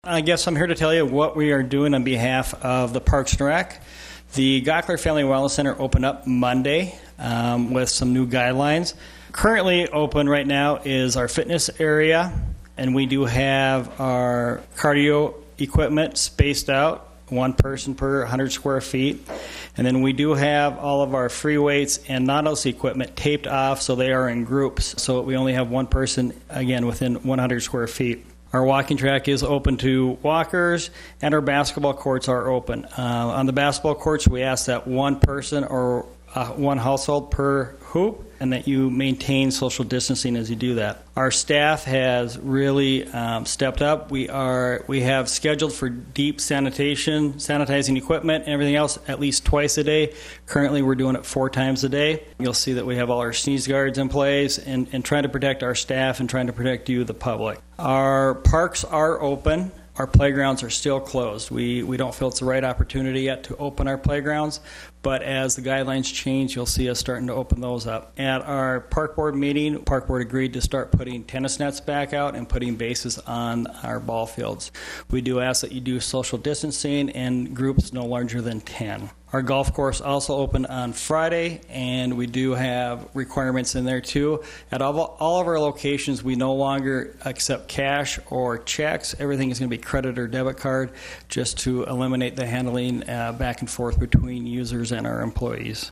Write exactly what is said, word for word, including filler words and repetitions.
I guess I'm here to tell you what we are doing on behalf of the Parks and Rec. The Gockler Family Wellness Center opened up Monday um, with some new guidelines. Currently open right now is our fitness area, and we do have our cardio equipment spaced out, one person per one hundred square feet. And then we do have all of our free weights and Nautilus equipment taped off so they are in groups, so we only have one person, again, within one hundred square feet. Our walking track is open to walkers, and our basketball courts are open. Uh, on the basketball courts, we ask that one person or uh, one household per hoop, and that you maintain social distancing as you do that. Our staff has really um, stepped up. We are we have scheduled for deep sanitation, sanitizing equipment, and everything else at least twice a day. Currently, we're doing it four times a day. You'll see that we have all our sneeze guards in place, and, and trying to protect our staff and trying to protect you, the public. Our parks are open. Our playgrounds are still closed. We we don't feel it's the right opportunity yet to open our playgrounds, but as the guidelines change, you'll see us starting to open those up. At our park board meeting, park board agreed to start putting tennis nets back out and putting bases on our ball fields. We do ask that you do social distancing and groups no larger than ten. Our golf course also opened on Friday, and we do have requirements in there too. At all, all of our locations, we no longer accept cash or checks. Everything is going to be credit or debit card, just to eliminate the handling uh, back and forth between users and our employees.